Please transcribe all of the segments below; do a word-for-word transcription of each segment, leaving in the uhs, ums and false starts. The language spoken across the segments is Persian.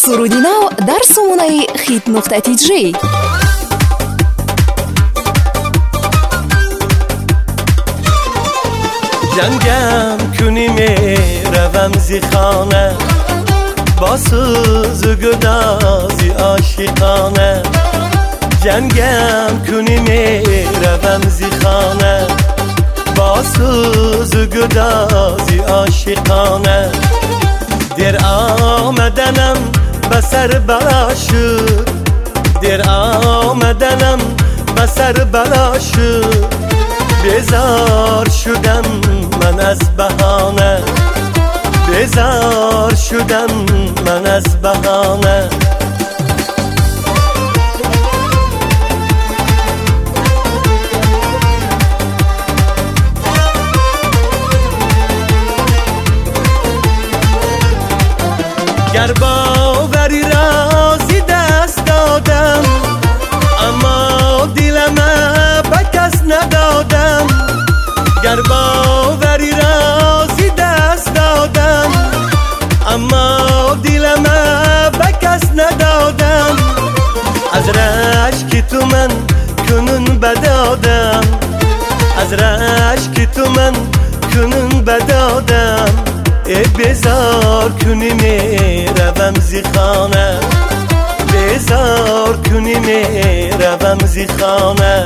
суруди нав дар сомонаи хит нуқта ти ҷей. جنگم کنی میروم زی خانه با سوز و گدازی عاشقانه جنگم کنی میروم زی خانه با سوز و گدازی عاشقانه در آمدنم بسر بلا شد در آمدنم بسر بلا شد بیزار شدم من از بهانه بیزار شدم من از بهانه گر باوری رازی دست دادم اما دلم به کس ندادم گر باوری رازی دست دادم اما دلم به کس ندادم از رشک تو من کنون بدادم از رشک تو من کنون بدادم ای بیزار کنی میروم زی خانه بیزار کنی میروم زی خانه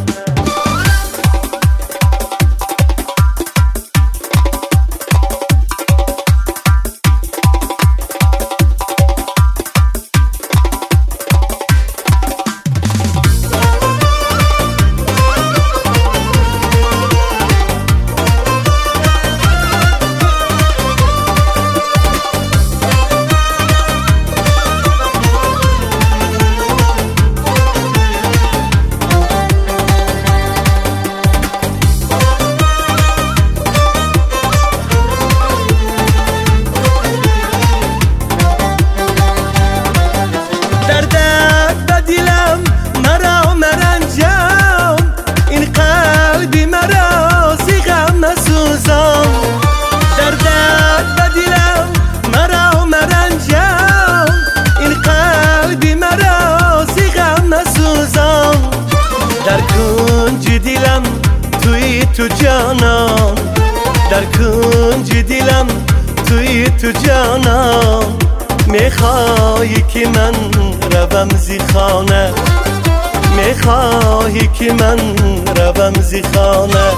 در کنج دلم توی تو جانان در کنج دلم توی تو جانان میخوایی که من روم زی خانه میخوایی که من روم زی خانه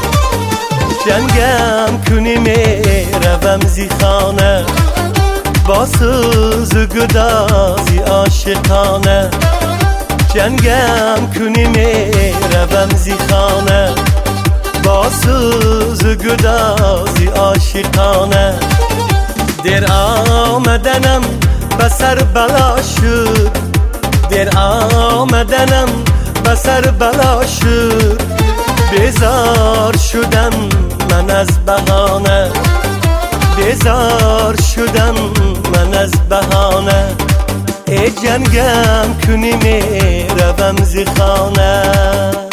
جنگم کنی میروم زی خانه با سوز و گدازی عاشقانه جنگم کنی میروم زی خانه با سوز و گدازی عاشقانه در آمدنم بسر بلا شد در آمدنم بسر بلا شد بیزار شدم من از بهانه بیزار شدم من از بهانه ای جنگم کنی میروم زی خانه